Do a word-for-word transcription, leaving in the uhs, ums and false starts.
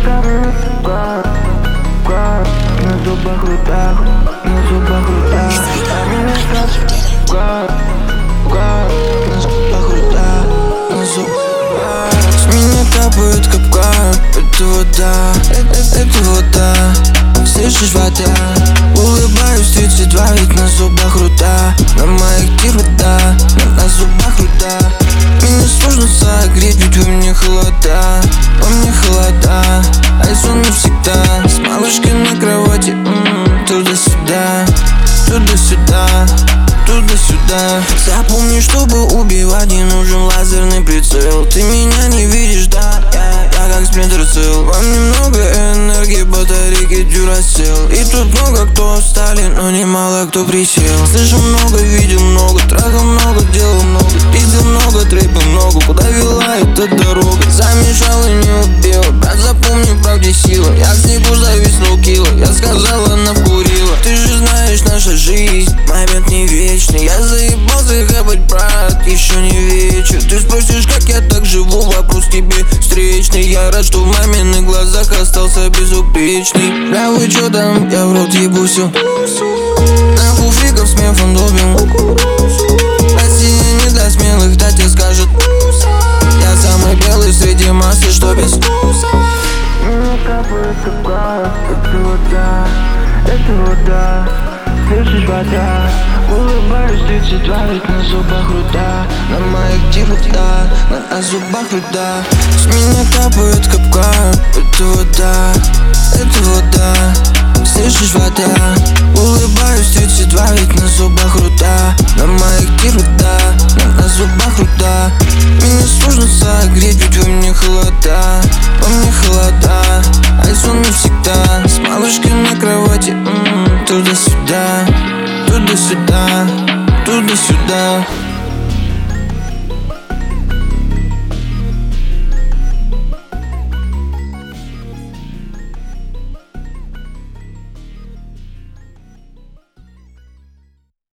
На зубах рудах, на зубах рудах. На зубах рудах, на зубах. С меня капает капкан. Это вода, это, это вода. Слышишь, вода? Улыбаюсь, тридцать два, ведь на зубах руда. На моих руда, на, на зубах руда. Меня сложно согреть, ведь у меня холода. Во мне холода, а я сон навсегда. С малышкой на кровати, м-м, туда-сюда, туда-сюда, туда-сюда. Запомни, чтобы убивать, не нужен лазерный прицел. Ты меня не видишь, да, я, я как Splinter Cell. Во мне много энергии, батарейки Duracell. И тут много кто встали, но немало кто присел. Слышал много, видел много, трахал много, делал много, пиздил много, трэпил много. Куда вела эта дорога? Замешал и не убил. Брат, запомни, в правде сила. Я к снегу зависнул кило. Я сказала, она вкурила. Ты же знаешь, наша жизнь момент не вечный. Я заебался хапать, брат, еще не вечер. Ты спросишь, как я так живу, вопрос тебе встречный. Я рад, что в маминых глазах остался безупречный. Бля, вы чё там? Я в рот ебу всё. Нахуй фриков с мефом долбим. Россия не для смелых, да тебе скажет. Я самый белый среди массы, что без вкуса. Меня капает капкан. Это вода, это вода. Слышишь, вода? Улыбаюсь, тридцать два, ведь на зубах руда. На моих руда, на, на зубах руда. С меня капает капкан. Это вода, это вода. Слышишь, вода? Улыбаюсь, тридцать два, ведь на зубах руда. На моих руда, на, на зубах руда. Меня сложно согреть, ведь у меня холода. Во мне холода, а я сон навсегда. С малышкой на кровати, м-м, туда-сюда, туда-сюда, туда-сюда.